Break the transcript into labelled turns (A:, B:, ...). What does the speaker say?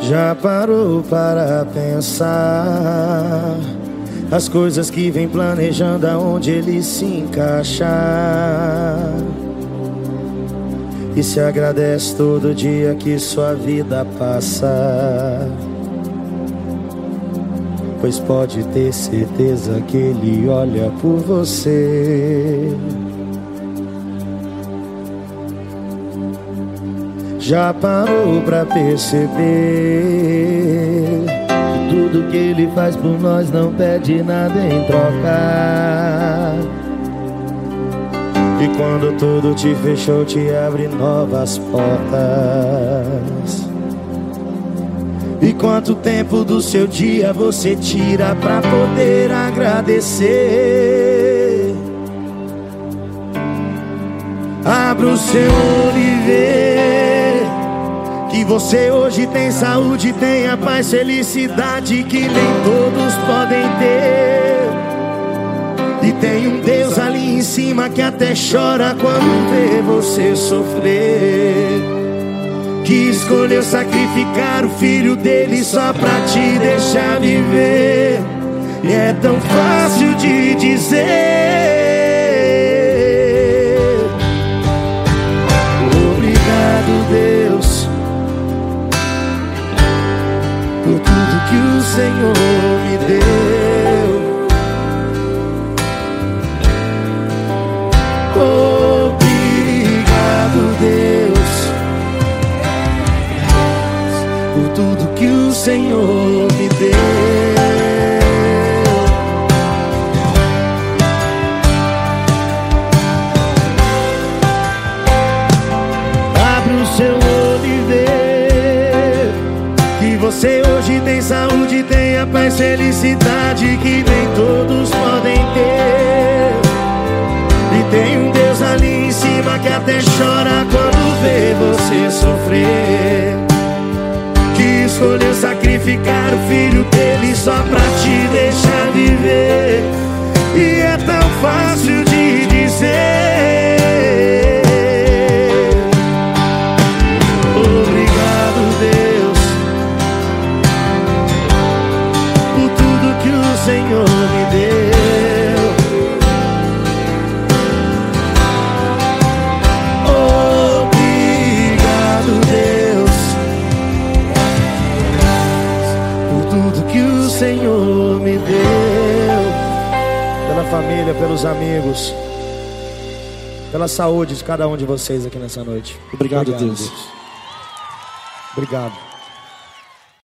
A: Já parou para pensar as coisas que vem planejando, aonde ele se encaixar? E se agradece todo dia que sua vida passa, pois pode ter certeza que ele olha por você. Já parou pra perceber que tudo que ele faz por nós não pede nada em troca? E quando tudo te fechou, te abre novas portas. E quanto tempo do seu dia você tira pra poder agradecer? Abra o seu olho e vê que você hoje tem saúde, tem a paz, felicidade que nem todos podem ter. E tem um Deus ali em cima que até chora quando vê você sofrer, que escolheu sacrificar o filho dele só pra te deixar viver. E é tão fácil de dizer: obrigado, Deus, por tudo que o Senhor me deu. Obrigado, Deus, por tudo que o Senhor me deu. Abre o seu olho e vê que você hoje tem saúde, tem a paz, felicidade que nem todos podem ter. E tem um Deus ali em cima que até chora quando vê você sofrer, que escolheu sacrificar o filho dele só pra te deixar viver. E é tão fácil de dizer: obrigado, Deus, por tudo que o Senhor me deu. Obrigado, Deus, por tudo que o Senhor me deu. Pela família, pelos amigos, pela saúde de cada um de vocês aqui nessa noite.
B: Obrigado, Deus.
A: Obrigado.